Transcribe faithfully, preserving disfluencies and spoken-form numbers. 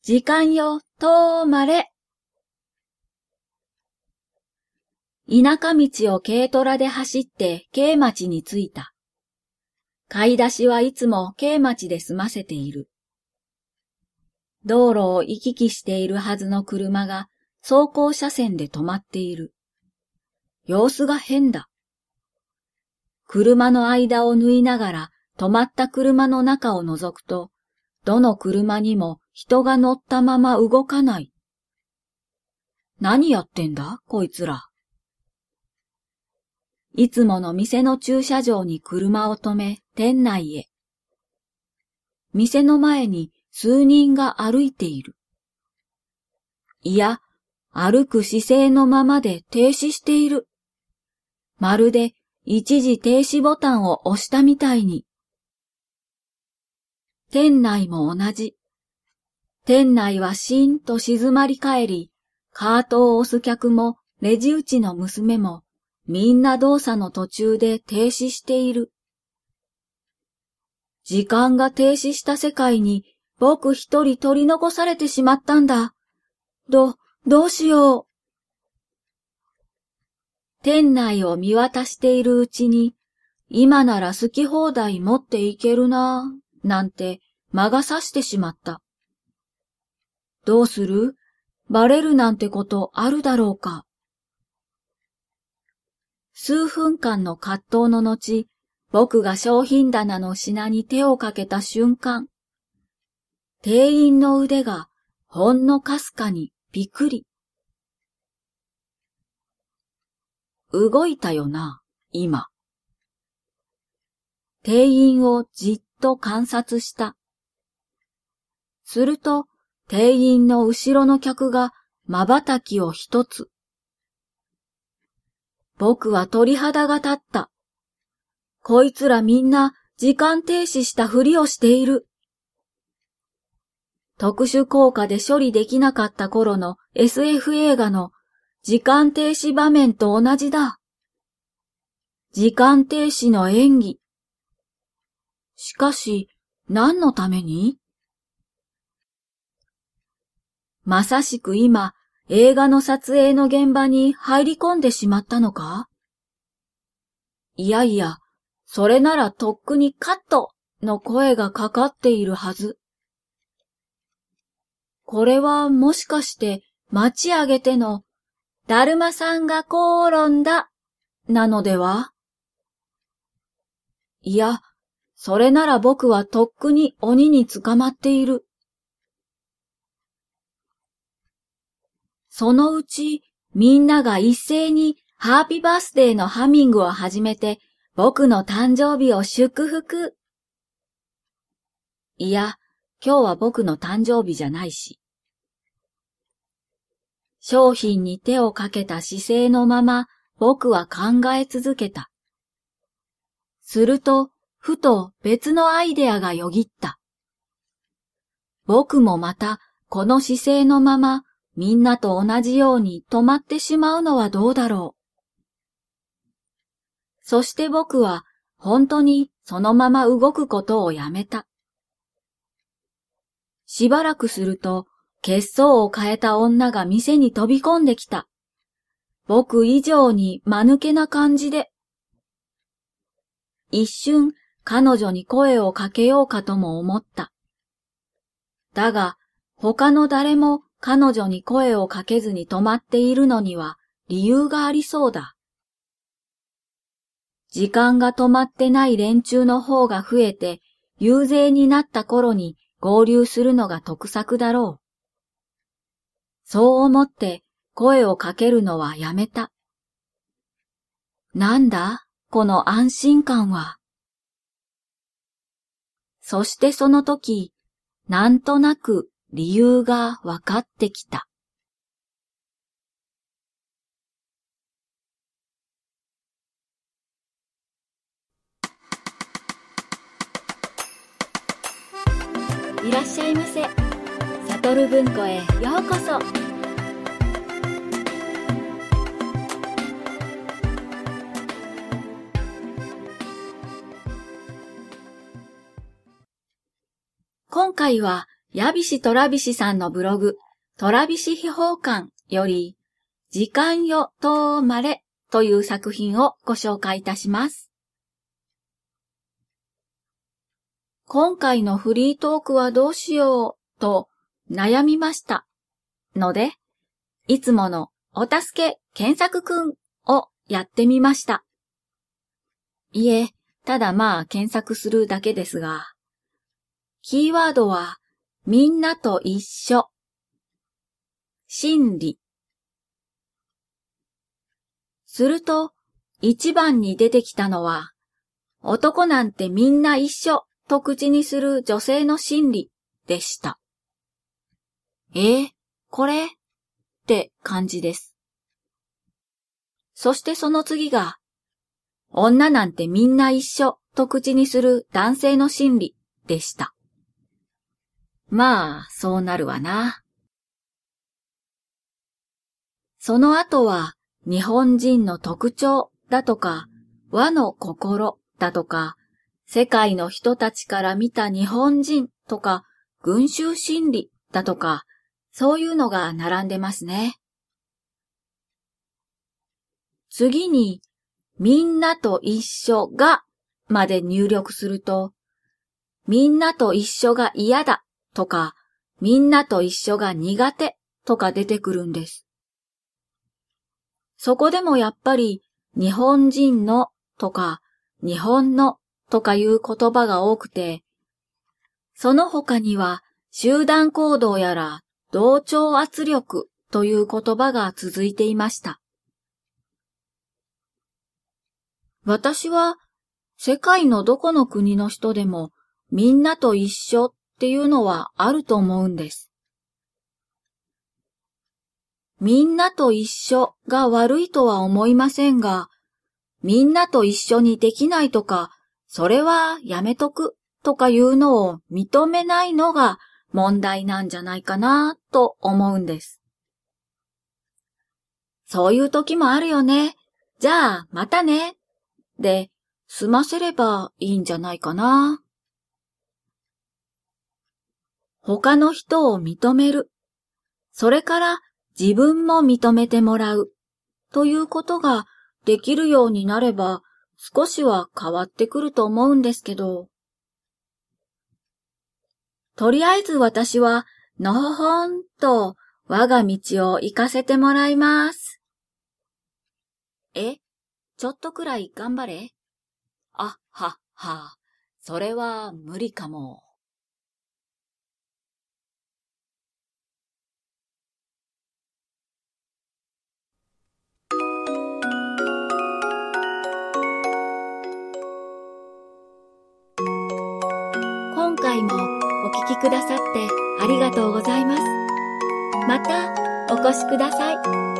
時間よ、止まれ。田舎道を軽トラで走って京町に着いた。買い出しはいつも京町で済ませている。道路を行き来しているはずの車が走行車線で止まっている。様子が変だ。車の間を縫いながら止まった車の中を覗くと、どの車にも人が乗ったまま動かない。何やってんだ、こいつら。いつもの店の駐車場に車を止め、店内へ。店の前に数人が歩いている。いや、歩く姿勢のままで停止している。まるで一時停止ボタンを押したみたいに。店内も同じ。店内はしーんと静まり返り、カートを押す客もレジ打ちの娘もみんな動作の途中で停止している。時間が停止した世界に僕一人取り残されてしまったんだ。ど、どうしよう。店内を見渡しているうちに、今なら好き放題持っていけるなぁ、なんて魔が差してしまった。どうする？バレるなんてことあるだろうか。数分間の葛藤の後、僕が商品棚の品に手をかけた瞬間、店員の腕がほんのかすかにピクリ。動いたよな、今。店員をじっと観察した。すると、店員の後ろの客が瞬きを一つ。僕は鳥肌が立った。こいつらみんな時間停止したふりをしている。特殊効果で処理できなかった頃の エスエフ 映画の時間停止場面と同じだ。時間停止の演技。しかし、何のために？まさしく今、映画の撮影の現場に入り込んでしまったのか？いやいや、それならとっくにカットの声がかかっているはず。これはもしかして町上げてのだるまさんが転んだなのでは？いや、それなら僕はとっくに鬼に捕まっている。そのうちみんなが一斉にハッピーバースデーのハミングを始めて僕の誕生日を祝福。いや、今日は僕の誕生日じゃないし。商品に手をかけた姿勢のまま僕は考え続けた。すると、ふと別のアイデアがよぎった。僕もまたこの姿勢のままみんなと同じように止まってしまうのはどうだろう。そして僕は本当にそのまま動くことをやめた。しばらくすると、血相を変えた女が店に飛び込んできた。僕以上に間抜けな感じで。一瞬彼女に声をかけようかとも思った。だが他の誰も彼女に声をかけずに止まっているのには理由がありそうだ。時間が止まってない連中の方が増えて遊勢になった頃に合流するのが得策だろう。そう思って声をかけるのはやめた。なんだ、この安心感は。そしてその時、なんとなく理由がわかってきた。いらっしゃいませ。サトル文庫へようこそ。今回は矢菱虎菱さんのブログ、虎菱秘宝館より、時間よとまれという作品をご紹介いたします。今回のフリートークはどうしようと悩みましたので、いつものお助け検索くんをやってみました。いえ、ただまあ検索するだけですが、キーワードはみんなと一緒、心理。すると一番に出てきたのは、男なんてみんな一緒と口にする女性の心理でした。えー、これって感じです。そしてその次が、女なんてみんな一緒と口にする男性の心理でした。まあ、そうなるわな。その後は、日本人の特徴だとか、和の心だとか、世界の人たちから見た日本人とか、群衆心理だとか、そういうのが並んでますね。次に、みんなと一緒がまで入力すると、みんなと一緒が嫌だとか、みんなと一緒が苦手とか出てくるんです。そこでもやっぱり日本人のとか日本のとかいう言葉が多くて、その他には集団行動やら同調圧力という言葉が続いていました。私は世界のどこの国の人でもみんなと一緒っていうのはあると思うんです。みんなと一緒が悪いとは思いませんが、みんなと一緒にできないとか、それはやめとくとかいうのを認めないのが問題なんじゃないかなと思うんです。そういう時もあるよね。じゃあまたね。で、済ませればいいんじゃないかな。他の人を認める。それから自分も認めてもらう。ということができるようになれば少しは変わってくると思うんですけど。とりあえず私はのほほんと我が道を行かせてもらいます。え、ちょっとくらい頑張れ。あはは、それは無理かも。今回もお聞きくださってありがとうございます。またお越しください。